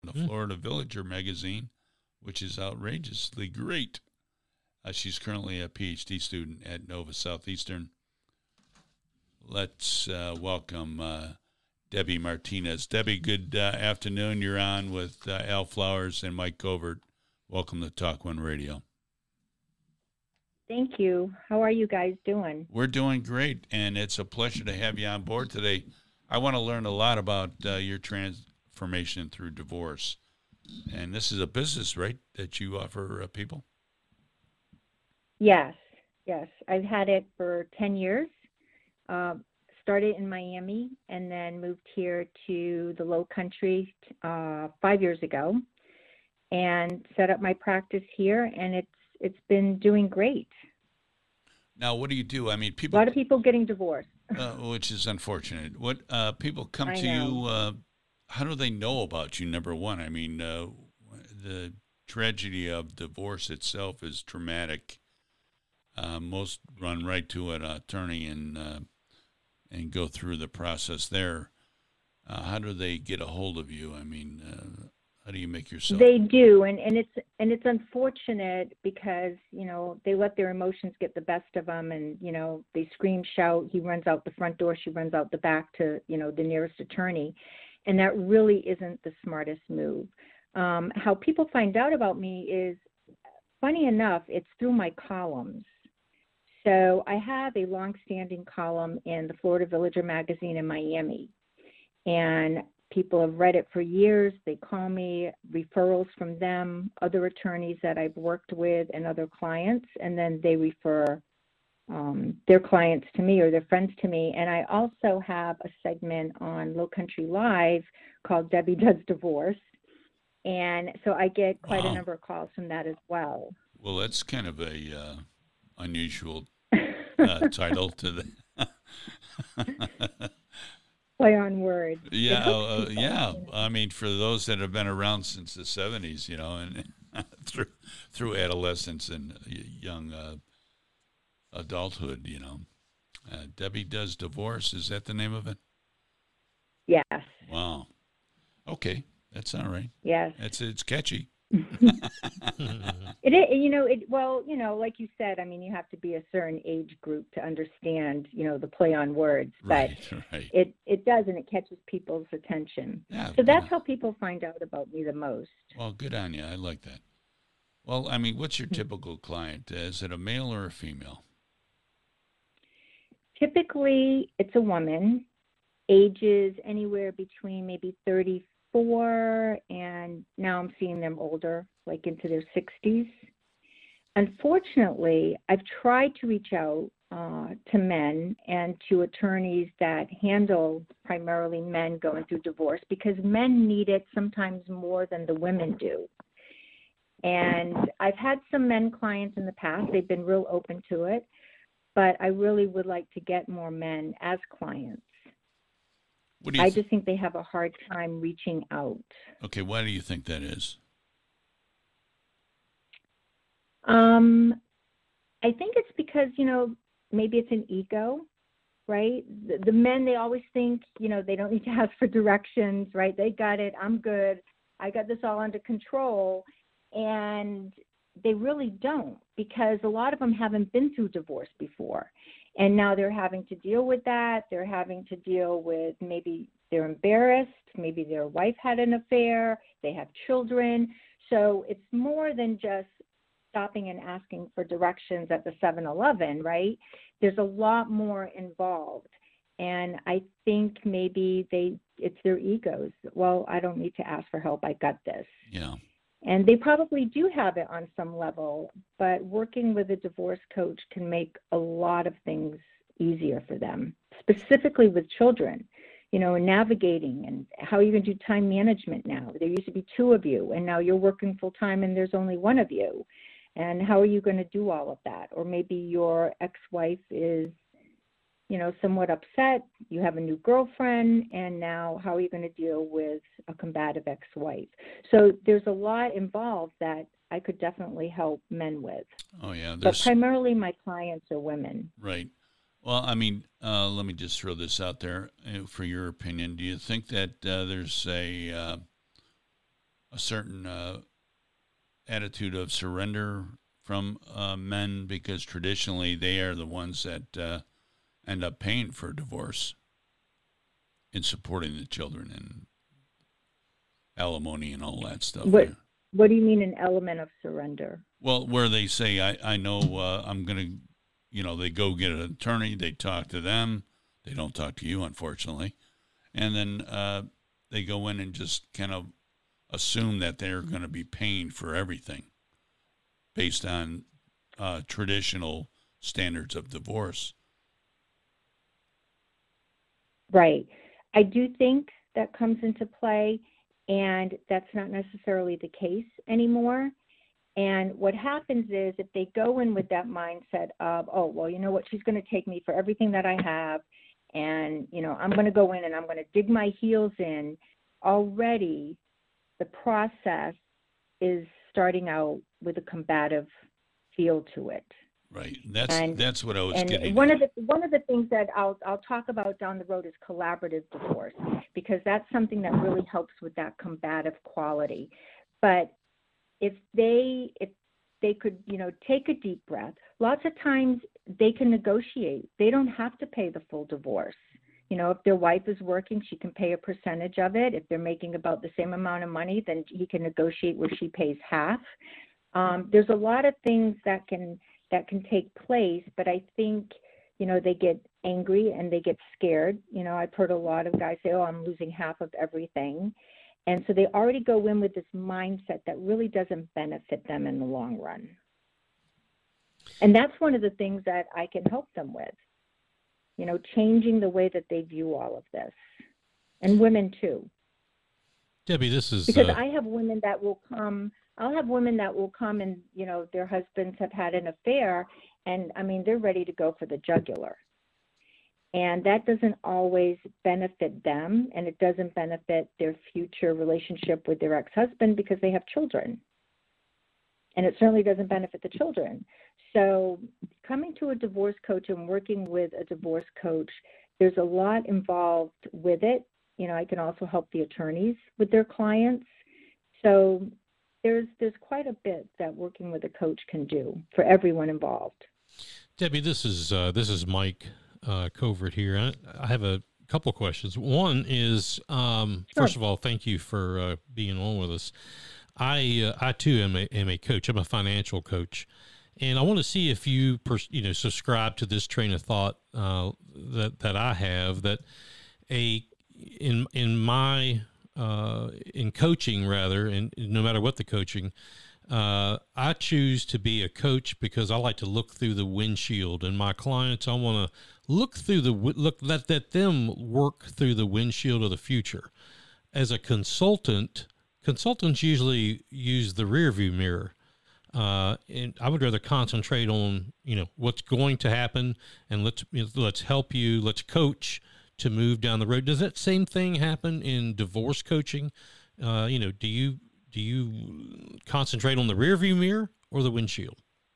the Florida Villager magazine, which is outrageously great. She's currently a PhD student at Nova Southeastern. Let's welcome Debbie Martinez. Debbie, good afternoon. You're on with Al Flowers and Mike Covert. Welcome to Talk One Radio. Thank you. How are you guys doing? We're doing great, and it's a pleasure to have you on board today. I want to learn a lot about your transformation through divorce. And this is a business, right, that you offer people? Yes. I've had it for 10 years. Started in Miami and then moved here to the Low Country 5 years ago and set up my practice here, and it's been doing great. Now, what do you do? I mean, a lot of people getting divorced. Which is unfortunate. What people come to know. you, how do they know about you, number one? I mean, the tragedy of divorce itself is traumatic. Most run right to an attorney and go through the process there. How do they get a hold of you? I mean, how do you make yourself? They do, and it's unfortunate because they let their emotions get the best of them, and they scream, shout. He runs out the front door, she runs out the back to the nearest attorney, and that really isn't the smartest move. How people find out about me is, funny enough, it's through my columns. So I have a long-standing column in the Florida Villager magazine in Miami, and people have read it for years. They call me, referrals from them, other attorneys that I've worked with, and other clients, and then they refer their clients to me or their friends to me. And I also have a segment on Low Country Live called Debbie Does Divorce, and so I get quite a number of calls from that as well. Well, that's kind of a unusual title to the play on words. Yeah. I mean, for those that have been around since the 70s, and through adolescence and young adulthood, Debbie Does Divorce. Is that the name of it? Yes. Wow. Okay, that's all right. Yes. It's catchy. It is, like you said, I mean, you have to be a certain age group to understand, the play on words, but right. It does, and it catches people's attention. Yeah, so that's how people find out about me the most. Well, good on you. I like that. Well, I mean, what's your typical client? Is it a male or a female? Typically, it's a woman, ages anywhere between maybe 34, and now I'm seeing them older, like into their 60s. Unfortunately, I've tried to reach out to men and to attorneys that handle primarily men going through divorce, because men need it sometimes more than the women do. And I've had some men clients in the past. They've been real open to it, but I really would like to get more men as clients. I just think they have a hard time reaching out. Okay, why do you think that is? I think it's because, maybe it's an ego, right? The men, they always think, they don't need to ask for directions, right? They got it. I'm good. I got this all under control. And they really don't, because a lot of them haven't been through divorce before. And now they're having to deal with that. They're having to deal with, maybe they're embarrassed. Maybe their wife had an affair. They have children. So it's more than just stopping and asking for directions at the 7-Eleven, right? There's a lot more involved. And I think maybe it's their egos. Well, I don't need to ask for help. I got this. Yeah. And they probably do have it on some level, but working with a divorce coach can make a lot of things easier for them, specifically with children, and navigating, and how you're going to do time management now. There used to be two of you, and now you're working full time and there's only one of you. And how are you going to do all of that? Or maybe your ex-wife is, somewhat upset. You have a new girlfriend, and now how are you going to deal with a combative ex-wife? So there's a lot involved that I could definitely help men with. Oh, yeah. But primarily my clients are women. Right. Well, I mean, let me just throw this out there for your opinion. Do you think that there's certain attitude of surrender from men, because traditionally they are the ones that end up paying for divorce in supporting the children and alimony and all that stuff. What do you mean an element of surrender? Well, where they say, I know I'm going to, they go get an attorney, they talk to them, they don't talk to you, unfortunately, and then they go in and just kind of assume that they're going to be paying for everything based on traditional standards of divorce. Right. I do think that comes into play, and that's not necessarily the case anymore. And what happens is if they go in with that mindset of, oh, well, you know what, she's going to take me for everything that I have, and, I'm going to go in and I'm going to dig my heels in, already the process is starting out with a combative feel to it. Right. That's what I was getting at. One of the things that I'll talk about down the road is collaborative divorce, because that's something that really helps with that combative quality. But if they could, take a deep breath, lots of times they can negotiate. They don't have to pay the full divorce. If their wife is working, she can pay a percentage of it. If they're making about the same amount of money, then he can negotiate where she pays half. There's a lot of things that can take place, but I think, they get angry and they get scared. I've heard a lot of guys say, oh, I'm losing half of everything. And so they already go in with this mindset that really doesn't benefit them in the long run. And that's one of the things that I can help them with, changing the way that they view all of this. And women too. Debbie, this is... Because I have women that will come... I'll have women that will come and, their husbands have had an affair, and, they're ready to go for the jugular. And that doesn't always benefit them, and it doesn't benefit their future relationship with their ex-husband because they have children. And it certainly doesn't benefit the children. So coming to a divorce coach and working with a divorce coach, there's a lot involved with it. I can also help the attorneys with their clients. So there's quite a bit that working with a coach can do for everyone involved. Debbie, this is Mike Covert here. I have a couple questions. One is, first of all, thank you for being on with us. I too am a coach. I'm a financial coach, and I want to see if you subscribe to this train of thought that I have, that in coaching, rather, and no matter what the coaching, I choose to be a coach because I like to look through the windshield, and my clients, I want to let them work through the windshield of the future. As a consultants usually use the rear view mirror. And I would rather concentrate on, what's going to happen, and let's help you, let's coach to move down the road. Does that same thing happen in divorce coaching? Do you concentrate on the rear view mirror or the windshield?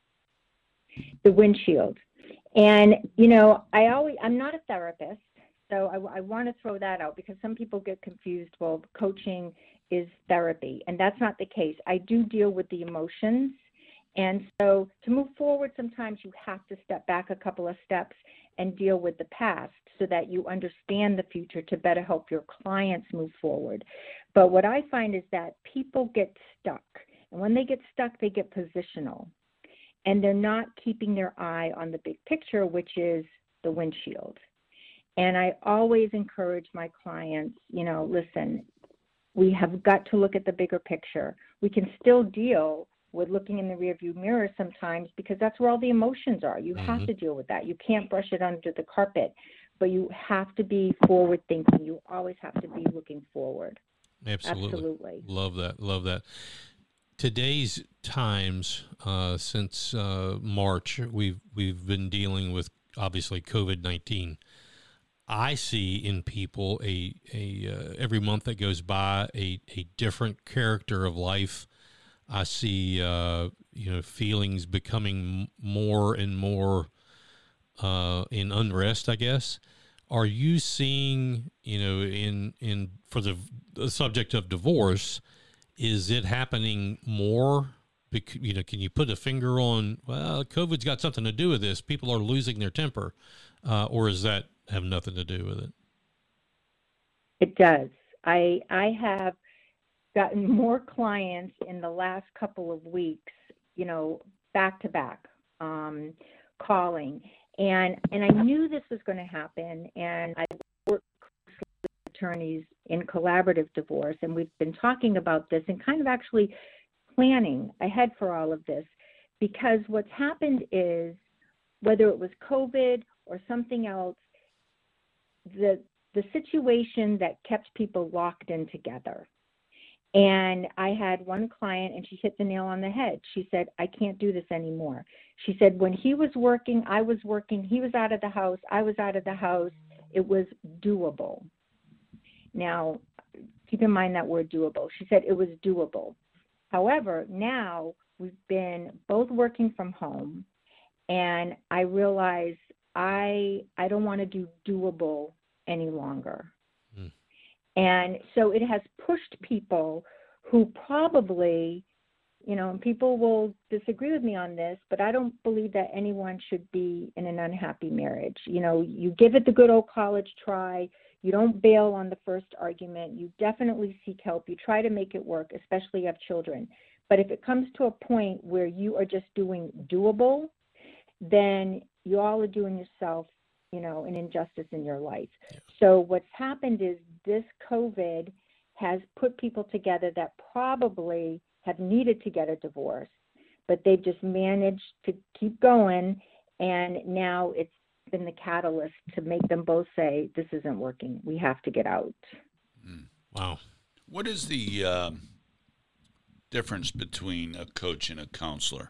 The windshield. And, I'm not a therapist, so I want to throw that out, because some people get confused. Well, coaching is therapy, and that's not the case. I do deal with the emotions. And so to move forward, sometimes you have to step back a couple of steps and deal with the past so that you understand the future to better help your clients move forward. But what I find is that people get stuck. And when they get stuck, they get positional. And they're not keeping their eye on the big picture, which is the windshield. And I always encourage my clients, listen, we have got to look at the bigger picture. We can still deal with looking in the rearview mirror sometimes, because that's where all the emotions are. You have to deal with that. You can't brush it under the carpet, but you have to be forward thinking. You always have to be looking forward. Absolutely. Love that. Today's times, since March, we've been dealing with, obviously, COVID-19. I see in people every month that goes by a different character of life. I see feelings becoming more and more in unrest, I guess. Are you seeing, for the subject of divorce, Is it happening more? Can you put a finger on, well, COVID's got something to do with this? People are losing their temper, or does that have nothing to do with it? It does. I have gotten more clients in the last couple of weeks, back to back, calling. And I knew this was going to happen, and I worked with attorneys in collaborative divorce, and we've been talking about this and kind of actually planning ahead for all of this, because what's happened is, whether it was COVID or something else, the situation that kept people locked in together. And I had one client, and she hit the nail on the head. She said, I can't do this anymore. She said, when he was working, I was working. He was out of the house. I was out of the house. It was doable. Now, keep in mind that word doable. She said it was doable. However, now we've been both working from home, and I realize I don't want to do doable any longer. And so it has pushed people who probably, and people will disagree with me on this, but I don't believe that anyone should be in an unhappy marriage. You give it the good old college try. You don't bail on the first argument. You definitely seek help. You try to make it work, especially if you have children. But if it comes to a point where you are just doing doable, then you all are doing yourself an injustice in your life. Yeah. So what's happened is this COVID has put people together that probably have needed to get a divorce, but they've just managed to keep going, and now it's been the catalyst to make them both say, this isn't working. We have to get out. Wow. What is the difference between a coach and a counselor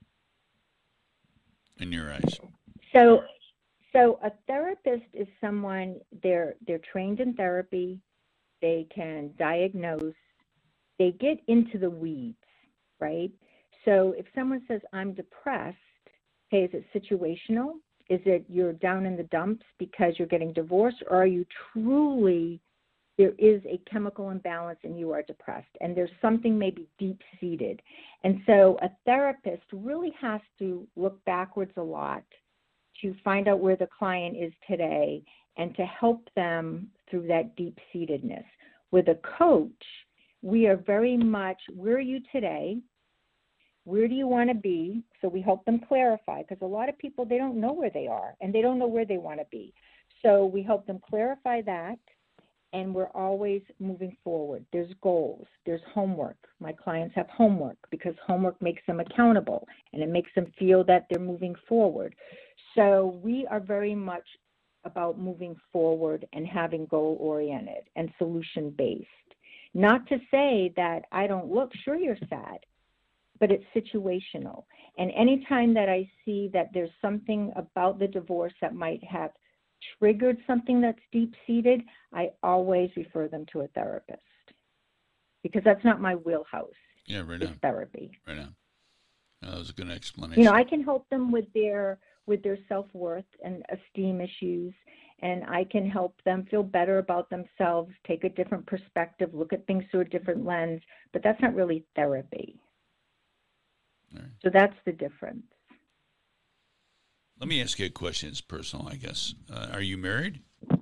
in your eyes? So a therapist is someone, they're trained in therapy, they can diagnose, they get into the weeds, right? So if someone says, I'm depressed, hey, is it situational? Is it you're down in the dumps because you're getting divorced, or are you truly, there is a chemical imbalance and you are depressed, and there's something maybe deep-seated? And so a therapist really has to look backwards a lot to find out where the client is today and to help them through that deep-seatedness. With a coach, we are very much, where are you today? Where do you want to be? So we help them clarify, because a lot of people, they don't know where they are and they don't know where they want to be. So we help them clarify that, and we're always moving forward. There's goals. There's homework. My clients have homework because homework makes them accountable and it makes them feel that they're moving forward. So we are very much about moving forward and having goal-oriented and solution-based. Not to say that I don't look, sure you're sad, but it's situational. And anytime that I see that there's something about the divorce that might have triggered something that's deep-seated, I always refer them to a therapist, because that's not my wheelhouse. Yeah, right it's on. Therapy. Right on. That was a good explanation. I can help them with their self-worth and esteem issues, and I can help them feel better about themselves, take a different perspective, look at things through a different lens, but that's not really therapy. Right. So that's the difference. Let me ask you a question. It's personal, I guess. Are you married?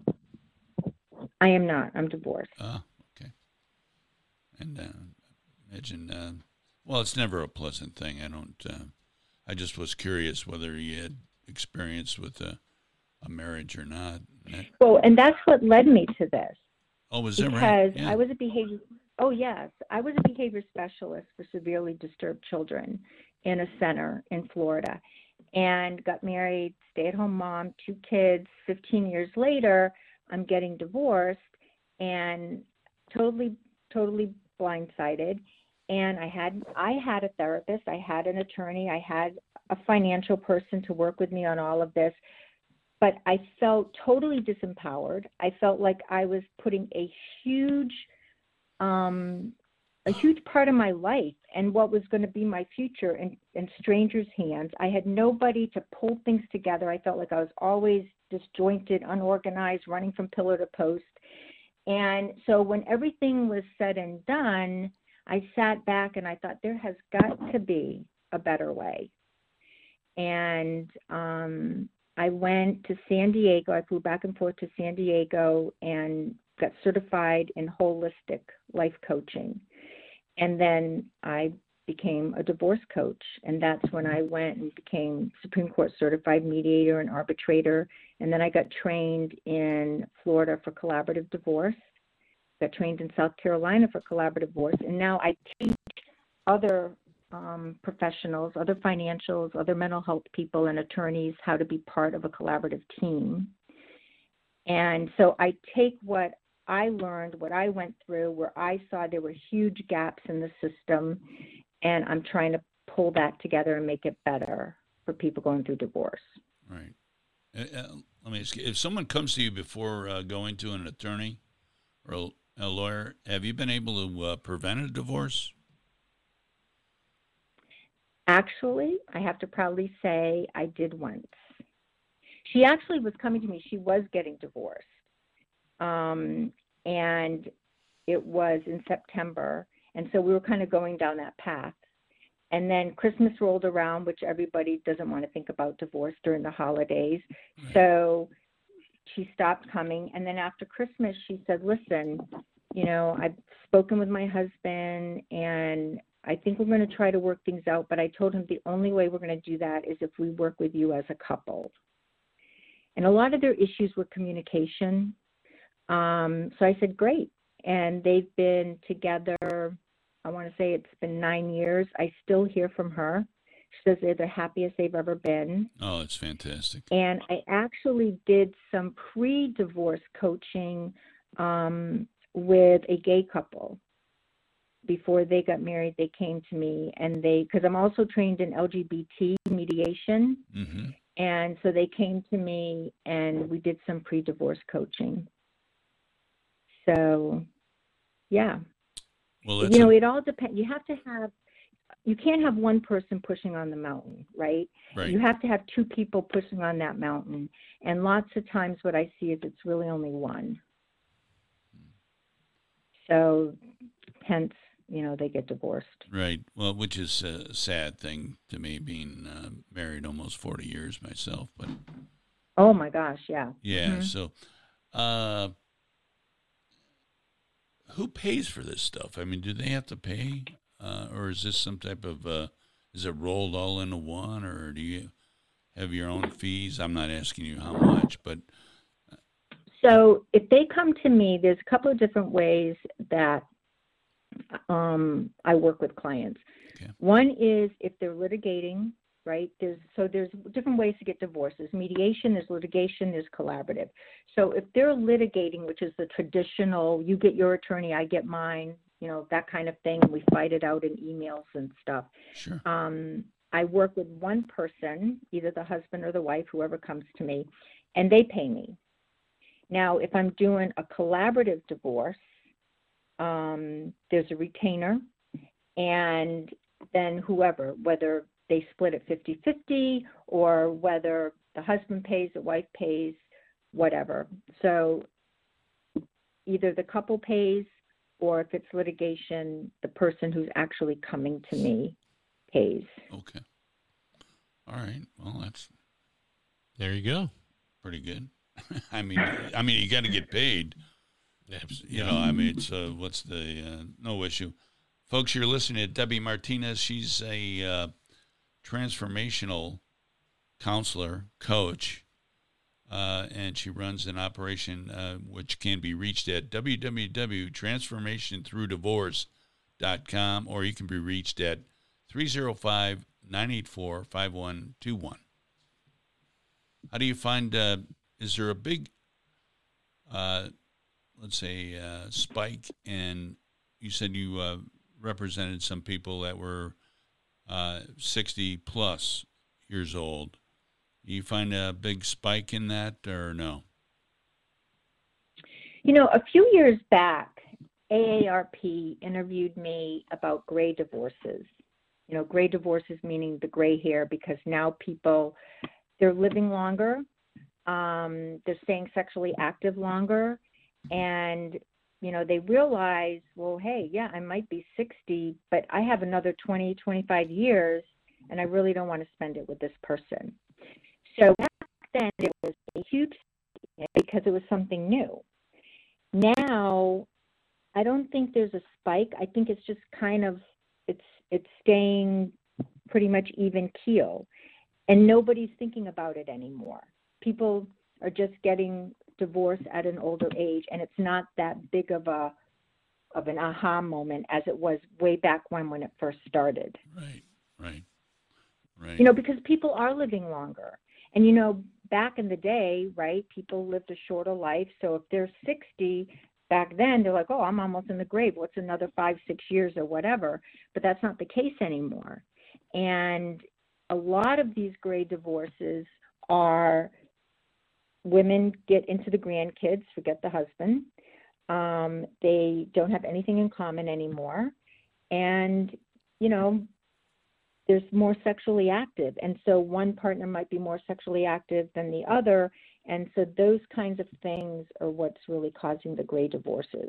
I am not. I'm divorced. Okay. And imagine, well, it's never a pleasant thing. I just was curious whether you had experience with a marriage or not. Well, and that's what led me to this. Oh, was that right? Because I was a behavior specialist for severely disturbed children in a center in Florida, and got married, stay-at-home mom, 2 kids. 15 years later, I'm getting divorced, and totally blindsided. And I had a therapist, I had an attorney, I had a financial person to work with me on all of this, but I felt totally disempowered. I felt like I was putting a huge part of my life and what was going to be my future in strangers' hands. I had nobody to pull things together. I felt like I was always disjointed, unorganized, running from pillar to post. And so when everything was said and done, I sat back and I thought there has got to be a better way. And I went to San Diego. I flew back and forth to San Diego and got certified in holistic life coaching. And then I became a divorce coach. And that's when I went and became Supreme Court certified mediator and arbitrator. And then I got trained in Florida for collaborative divorce, got trained in South Carolina for collaborative divorce. And now I teach other professionals, other financials, other mental health people and attorneys how to be part of a collaborative team. And so I take what I learned, what I went through, where I saw there were huge gaps in the system, and I'm trying to pull that together and make it better for people going through divorce. Right. Let me ask you, if someone comes to you before going to an attorney or a lawyer, have you been able to prevent a divorce? Actually, I have to proudly say I did once. She actually was coming to me. She was getting divorced. And it was in September. And so we were kind of going down that path. And then Christmas rolled around, which everybody doesn't want to think about divorce during the holidays. Right. So she stopped coming. And then after Christmas, she said, listen, I've spoken with my husband and I think we're going to try to work things out. But I told him the only way we're going to do that is if we work with you as a couple. And a lot of their issues were communication. So I said, great. And they've been together, I want to say it's been 9 years. I still hear from her. She says they're the happiest they've ever been. Oh, it's fantastic. And I actually did some pre-divorce coaching with a gay couple. Before they got married, they came to me and because I'm also trained in LGBT mediation. Mm-hmm. And so they came to me and we did some pre-divorce coaching. So, yeah. Well, it all depends. You can't have one person pushing on the mountain, right? Right. You have to have two people pushing on that mountain. And lots of times what I see is it's really only one. So, hence, they get divorced. Right. Well, which is a sad thing to me, being married almost 40 years myself. But oh my gosh, yeah. Yeah. Mm-hmm. So, who pays for this stuff? I mean, do they have to pay, or is this some type of is it rolled all into one, or do you have your own fees? I'm not asking you how much, but so if they come to me, there's a couple of different ways that I work with clients. Okay. One is if they're litigating, right? There's different ways to get divorced. There's mediation, there's litigation, there's collaborative. So if they're litigating, which is the traditional, you get your attorney, I get mine, that kind of thing, and we fight it out in emails and stuff. Sure. I work with one person, either the husband or the wife, whoever comes to me, and they pay me. Now, if I'm doing a collaborative divorce, there's a retainer, and then whoever, whether they split it 50-50 or whether the husband pays, the wife pays, whatever. So either the couple pays, or if it's litigation, the person who's actually coming to me pays. Okay. All right. Well, There you go. pretty good. I mean, you got to get paid. It's what's the no issue. Folks, you're listening to Debbie Martinez. She's a transformational counselor, coach, and she runs an operation which can be reached at www.transformationthroughdivorce.com, or you can be reached at 305-984-5121. How do you find, is there a big, let's say, spike in, you said you represented some people that were 60 plus years old. Do you find a big spike in that or no? A few years back, AARP interviewed me about gray divorces. Gray divorces meaning the gray hair, because now people, they're living longer, they're staying sexually active longer, and they realize, well, hey, yeah, I might be 60, but I have another 20, 25 years, and I really don't want to spend it with this person. So back then, it was a huge thing because it was something new. Now, I don't think there's a spike. I think it's just kind of, it's staying pretty much even keel, and nobody's thinking about it anymore. People are just getting divorced at an older age, and it's not that big of an aha moment as it was way back when it first started. Right. Because people are living longer. And, back in the day, right, people lived a shorter life. So if they're 60, back then they're like, oh, I'm almost in the grave. What's another 5-6 years or whatever? But that's not the case anymore. And a lot of these gray divorces are women get into the grandkids, forget the husband. They don't have anything in common anymore. And, there's more sexually active. And so one partner might be more sexually active than the other. And so those kinds of things are what's really causing the gray divorces.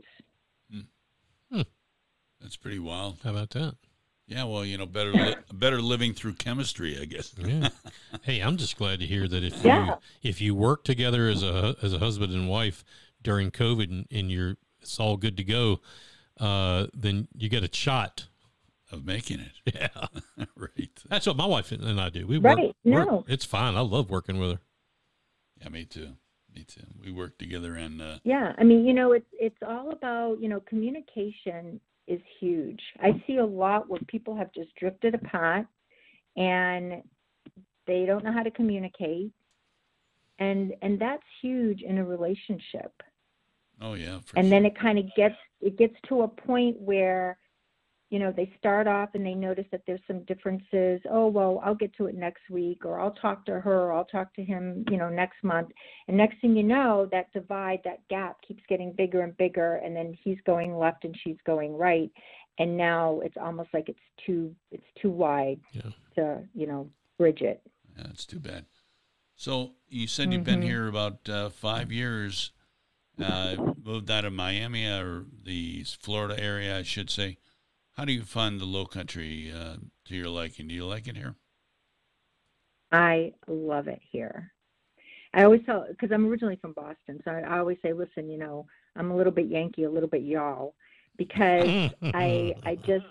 That's pretty wild. How about that? Yeah, well, better living through chemistry, I guess. Yeah. Hey, I'm just glad to hear that if you work together as a husband and wife during COVID and it's all good to go, then you get a shot of making it. Yeah. Right. That's what my wife and I do. It's fine. I love working with her. Yeah, me too. We work together and yeah, I mean, it's all about, communication is huge. I see a lot where people have just drifted apart and they don't know how to communicate. And that's huge in a relationship. Oh yeah. And then it kind of gets to a point where, they start off and they notice that there's some differences. Oh, well, I'll get to it next week, or I'll talk to her, or I'll talk to him, next month. And next thing you know, that divide, that gap keeps getting bigger and bigger. And then he's going left and she's going right. And now it's almost like it's too wide to, bridge it. Yeah, that's too bad. So you said you've been here about 5 years, moved out of Miami or the Florida area, I should say. How do you find the Low Country to your liking? Do you like it here? I love it here. I always tell, because I'm originally from Boston, so I always say, listen, I'm a little bit Yankee, a little bit y'all, because I just,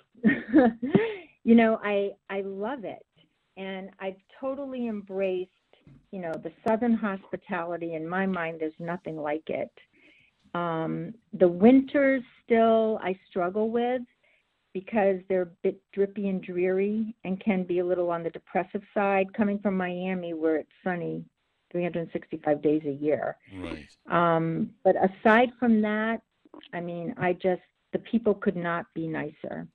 I love it. And I've totally embraced, the Southern hospitality. In my mind, there's nothing like it. The winters still I struggle with, because they're a bit drippy and dreary and can be a little on the depressive side, coming from Miami where it's sunny 365 days a year. Right. But aside from that, I mean, the people could not be nicer.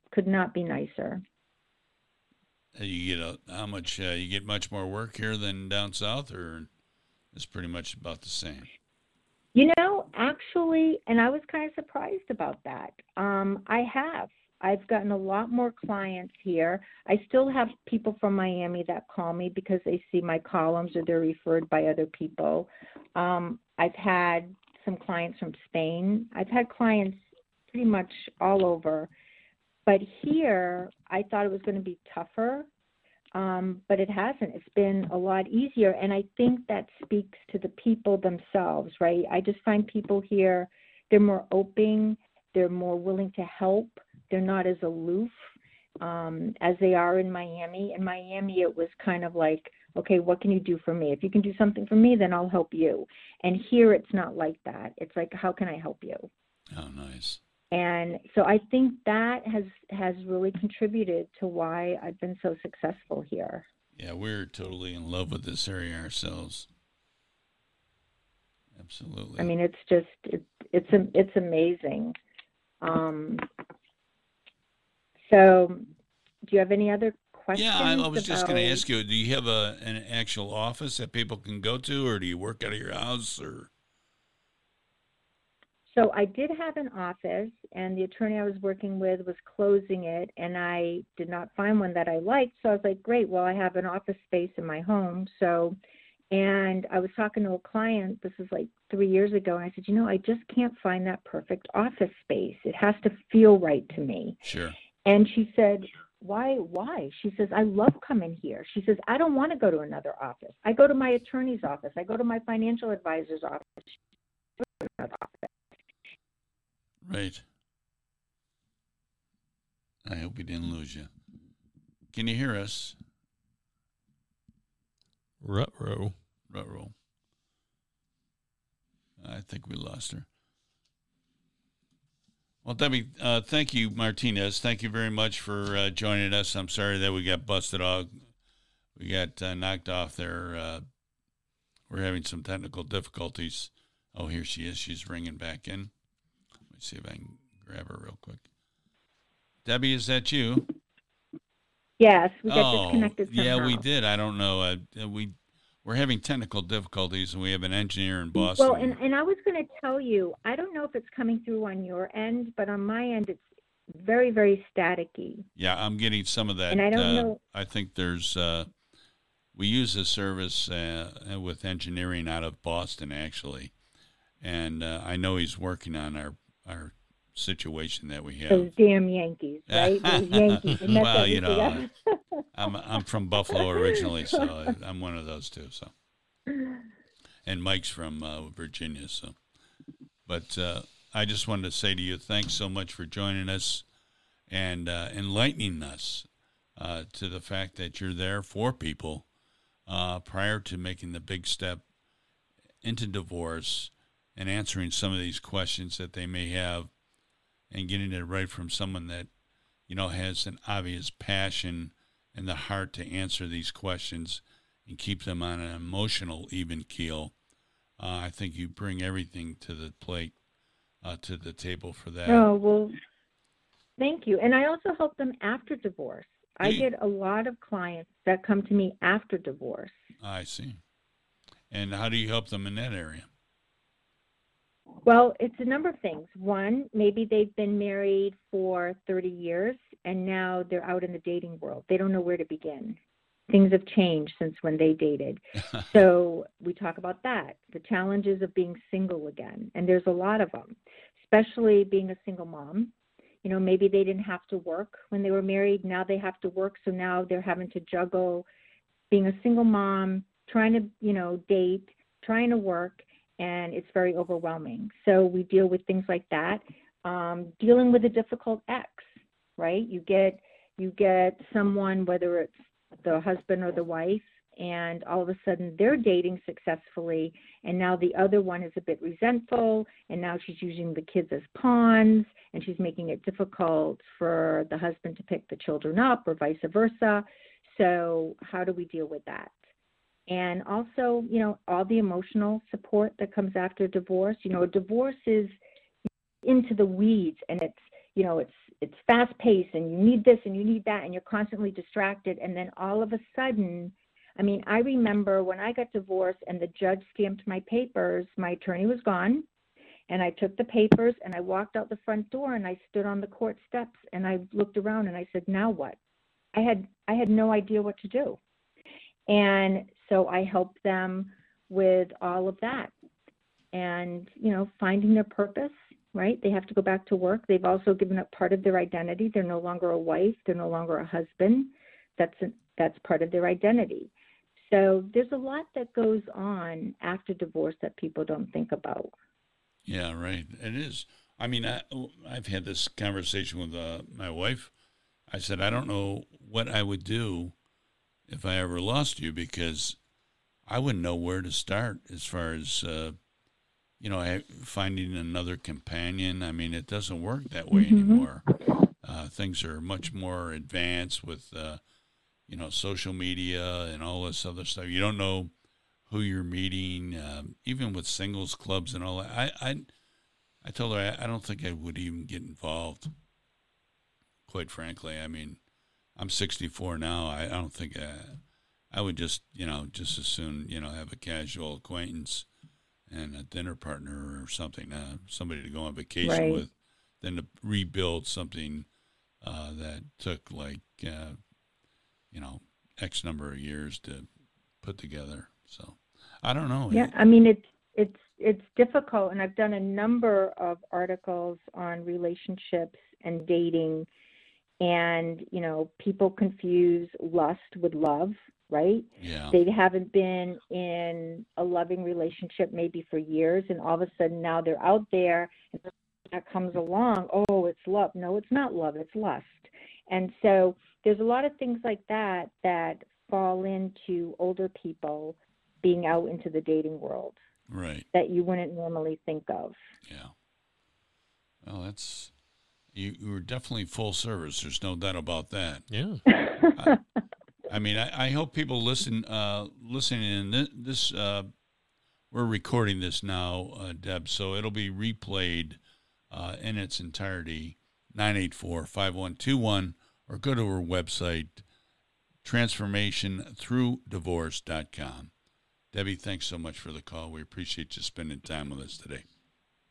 You get much more work here than down south, or it's pretty much about the same? Actually, and I was kind of surprised about that. I've gotten a lot more clients here. I still have people from Miami that call me because they see my columns or they're referred by other people. I've had some clients from Spain. I've had clients pretty much all over. But here, I thought it was going to be tougher, but it hasn't. It's been a lot easier, and I think that speaks to the people themselves, right? I just find people here, they're more open, they're more willing to help. They're not as aloof as they are in Miami. In Miami, it was kind of like, okay, what can you do for me? If you can do something for me, then I'll help you. And here, it's not like that. It's like, how can I help you? Oh, nice. And so I think that has really contributed to why I've been so successful here. Yeah, we're totally in love with this area ourselves. Absolutely. I mean, it's just it's amazing. So, do you have any other questions? Yeah, I was just going to ask you, do you have an actual office that people can go to, or do you work out of your house? Or So I did have an office, and the attorney I was working with was closing it, and I did not find one that I liked. So I was like, great, well, I have an office space in my home. So And I was talking to a client, this is like 3 years ago, and I said, I just can't find that perfect office space. It has to feel right to me. Sure. And she said, why? She says, I love coming here. She says, I don't want to go to another office. I go to my attorney's office. I go to my financial advisor's office. Right. I hope we didn't lose you. Can you hear us? Ruh-roh. Ruh-roh. I think we lost her. Well, Debbie, thank you, Martinez. Thank you very much for joining us. I'm sorry that we got busted off. We got knocked off there. We're having some technical difficulties. Oh, here she is. She's ringing back in. Let me see if I can grab her real quick. Debbie, is that you? Yes, we got disconnected somehow. Yeah, we did. I don't know. We're having technical difficulties, and we have an engineer in Boston. Well, and I was going to tell you, I don't know if it's coming through on your end, but on my end, it's very, very staticky. Yeah, I'm getting some of that. And I don't know. I think there's, we use a service with engineering out of Boston, actually. And I know he's working on our situation that we have. Those damn Yankees, right? Those Yankees. Well, I'm from Buffalo originally, so I'm one of those two. So, and Mike's from Virginia. So, but I just wanted to say to you, thanks so much for joining us and enlightening us to the fact that you're there for people prior to making the big step into divorce and answering some of these questions that they may have. And getting it right from someone that, has an obvious passion and the heart to answer these questions and keep them on an emotional even keel. I think you bring everything to the plate, to the table for that. Oh, well, thank you. And I also help them after divorce. I get a lot of clients that come to me after divorce. I see. And how do you help them in that area? Well, it's a number of things. One, maybe they've been married for 30 years and now they're out in the dating world. They don't know where to begin. Things have changed since when they dated. So we talk about that, the challenges of being single again. And there's a lot of them, especially being a single mom. Maybe they didn't have to work when they were married. Now they have to work. So now they're having to juggle being a single mom, trying to, date, trying to work. And it's very overwhelming. So we deal with things like that. Dealing with a difficult ex, right? You get someone, whether it's the husband or the wife, and all of a sudden they're dating successfully, and now the other one is a bit resentful, and now she's using the kids as pawns, and she's making it difficult for the husband to pick the children up, or vice versa. So how do we deal with that? And also, all the emotional support that comes after divorce. A divorce is into the weeds, and it's fast paced, and you need this and you need that, and you're constantly distracted. And then all of a sudden, I remember when I got divorced and the judge stamped my papers, my attorney was gone, and I took the papers and I walked out the front door and I stood on the court steps and I looked around and I said, now what? I had no idea what to do. And so I helped them with all of that and, finding their purpose, right? They have to go back to work. They've also given up part of their identity. They're no longer a wife. They're no longer a husband. That's part of their identity. So there's a lot that goes on after divorce that people don't think about. Yeah, right. It is. I've had this conversation with my wife. I said, I don't know what I would do if I ever lost you, because I wouldn't know where to start as far as, finding another companion. It doesn't work that way anymore. Things are much more advanced with, social media and all this other stuff. You don't know who you're meeting, even with singles clubs and all that. I told her I don't think I would even get involved, quite frankly. I'm 64 now. I don't think I would just as soon, have a casual acquaintance and a dinner partner or something, somebody to go on vacation with, than to rebuild something that took X number of years to put together. So I don't know. Yeah, I mean it's difficult, and I've done a number of articles on relationships and dating, and people confuse lust with love, right? Yeah. They haven't been in a loving relationship maybe for years, and all of a sudden now they're out there, and that comes along. Oh, it's love. No, it's not love. It's lust. And so there's a lot of things like that that fall into older people being out into the dating world. Right. That you wouldn't normally think of. Yeah. Well, that's you were definitely full service. There's no doubt about that. Yeah. I mean, I hope people listening in this. We're recording this now, Deb, so it'll be replayed in its entirety. 984-5121, or go to our website, transformationthroughdivorce.com. Debbie, thanks so much for the call. We appreciate you spending time with us today.